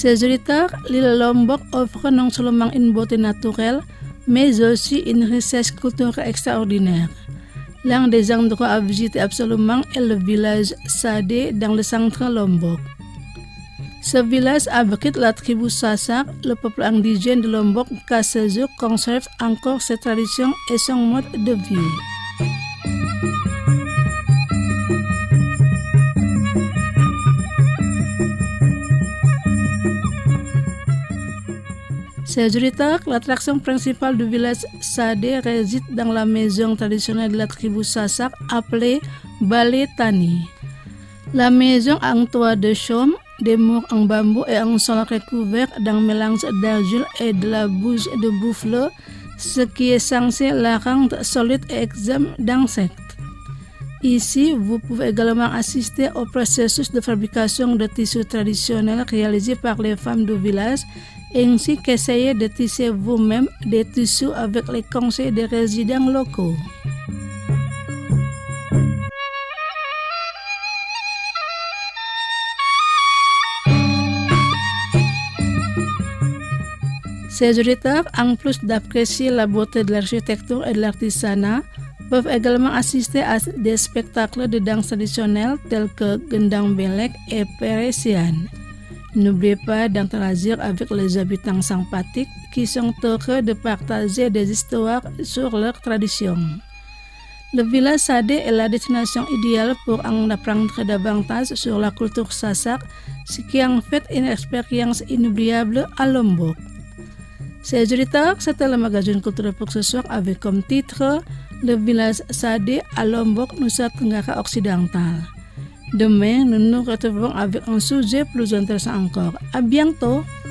Ces auditeurs, l'île Lombok offre non seulement une beauté naturelle, mais aussi une richesse culturelle extraordinaire. L'un des endroits à visiter absolument est le village Sadé dans le centre Lombok. Ce village abrite la tribu Sasak, le peuple indigène de Lombok qu'à ce jour conserve encore ses traditions et son mode de vie. Chers auditeurs, l'attraction principale du village Sadé réside dans la maison traditionnelle de la tribu Sasak appelée Balai Tani. La maison a un toit de chaume, des murs en bambou et un sol recouvert d'un mélange d'argile et de la bouche de buffle, ce qui est censé la rendre solide et exempte d'insectes. Ici, vous pouvez également assister au processus de fabrication de tissus traditionnels réalisé par les femmes du village, ainsi qu'essayer de tisser vous-même des tissus avec les conseils des résidents locaux. Ces auditeurs, en plus d'apprécier la beauté de l'architecture et de l'artisanat, peuvent également assister à des spectacles de danse traditionnelle tels que Gendang Belek et Peresian. N'oubliez pas d'interagir avec les habitants sympathiques qui sont heureux de partager des histoires sur leurs traditions. Le village Sadé est la destination idéale pour en apprendre davantage sur la culture Sasak, ce qui en fait une expérience inoubliable à Lombok. Chers auditeurs, c'était le magazine culturel pour ce soir avec comme titre Le village Sadé à Lombok, Nusa Tenggara Occidental. Demain, nous nous retrouverons avec un sujet plus intéressant encore. À bientôt!